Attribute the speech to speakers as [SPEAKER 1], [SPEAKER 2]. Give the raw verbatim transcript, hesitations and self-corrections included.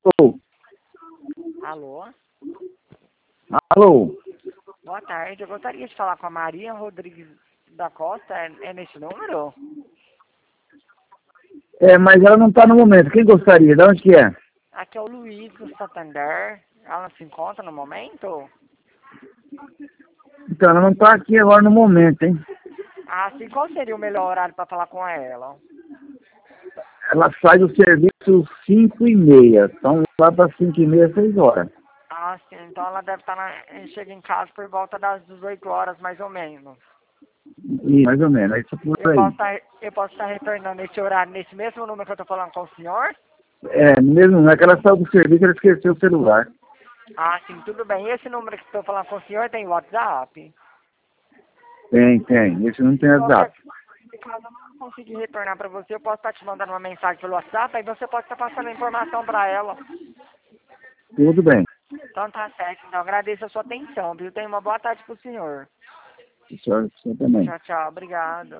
[SPEAKER 1] Alô?
[SPEAKER 2] Alô?
[SPEAKER 1] Alô?
[SPEAKER 2] Boa tarde, eu gostaria de falar com a Maria Rodrigues da Costa, é, é nesse número?
[SPEAKER 1] É, mas ela não está no momento. Quem gostaria? De onde que é?
[SPEAKER 2] Aqui é o Luiz do Santander, ela se encontra no momento?
[SPEAKER 1] Então, ela não está aqui agora no momento, hein?
[SPEAKER 2] Ah, sim, qual seria o melhor horário para falar com ela?
[SPEAKER 1] Ela sai do serviço cinco e meia. Então, lá para cinco e meia, seis horas.
[SPEAKER 2] Ah, sim, então ela deve estar na, chega em casa por volta das dezoito horas, mais ou menos.
[SPEAKER 1] E, mais ou menos, é isso
[SPEAKER 2] Eu
[SPEAKER 1] por
[SPEAKER 2] posso
[SPEAKER 1] aí.
[SPEAKER 2] estar, eu posso estar retornando esse horário nesse mesmo número que eu estou falando com o senhor?
[SPEAKER 1] É, mesmo não é que ela saiu do serviço, ela esqueceu o celular.
[SPEAKER 2] Ah, sim, tudo bem. Esse número que eu estou falando com o senhor tem WhatsApp?
[SPEAKER 1] Tem, tem. Esse não tem
[SPEAKER 2] Qualquer,
[SPEAKER 1] WhatsApp.
[SPEAKER 2] caso eu não conseguir retornar para você, eu posso estar te mandando uma mensagem pelo WhatsApp, aí você pode estar passando a informação para ela.
[SPEAKER 1] Tudo bem.
[SPEAKER 2] Então tá certo, então agradeço a sua atenção, viu? Tenha uma boa tarde pro senhor.
[SPEAKER 1] O senhor, o senhor também.
[SPEAKER 2] Tchau, tchau, obrigado.